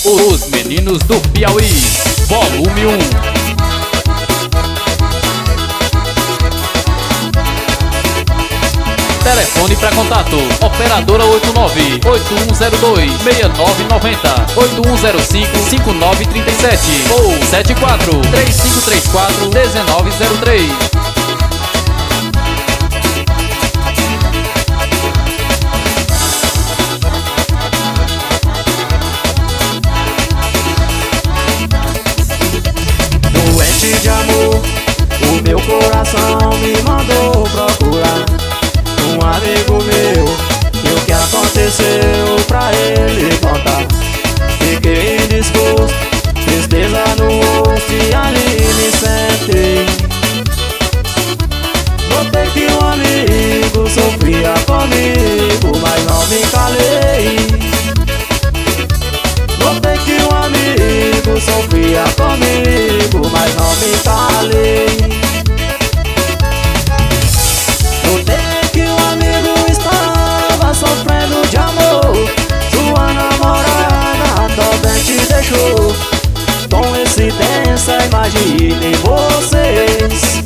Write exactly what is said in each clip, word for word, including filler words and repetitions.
Os Meninos do Piauí, volume um. Telefone para contato: operadora oito nove oito um zero dois seis nove nove zero, oito um zero cinco cinco nove três sete ou sete quatro três cinco três quatro um nove zero três. Doente de amor, o meu coração me mandou procurar um amigo meu, e o que aconteceu pra ele contar. Fiquei indisposto, tristeza no rosto e ali me sentei. Notei que um amigo sofria comigo, mas não me calei. Notei que um amigo sofria comigo, mas não me calei. Sofrendo de amor, sua namorada também te deixou. Coincidência, imaginem vocês.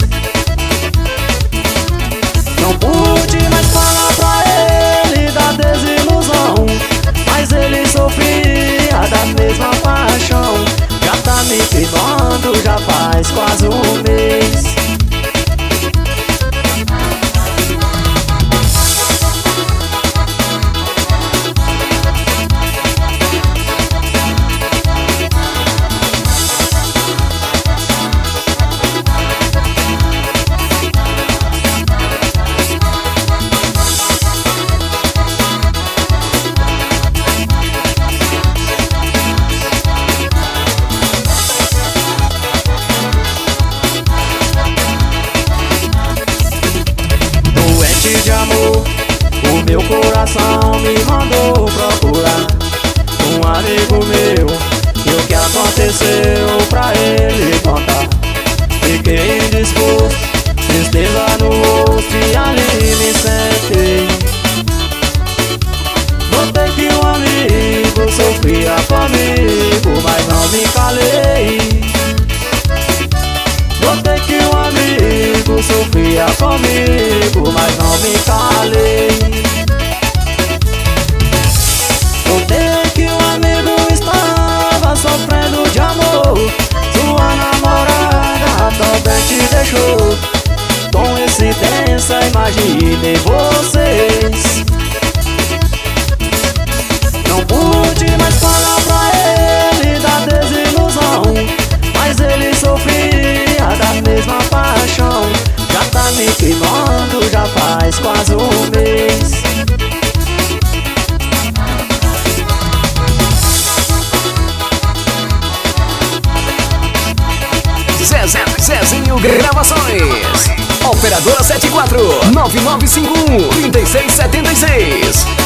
Não pude mais falar pra ele da desilusão, mas ele sofria da mesma paixão. Já tá me queimando, já faz quase um mês. De amor, o meu coração me mandou procurar um amigo meu, e o que aconteceu pra ele contar. Fiquei indisposto, tristeza no rosto e ali me sentei. Notei que um amigo sofria comigo, mas não me calei. Notei que um amigo sofria comigo, mas não me calei. Notei que um amigo estava sofrendo de amor, sua namorada também te deixou. Coincidência, imaginem vocês. Não pude mais falar pra ele da desilusão, mas ele sofria da mesma paixão. Já tá me queimando, já faz quase um mês. Zezé, Zezinho Gravações. Operadora setenta e quatro, nove nove cinco um, três seis sete seis.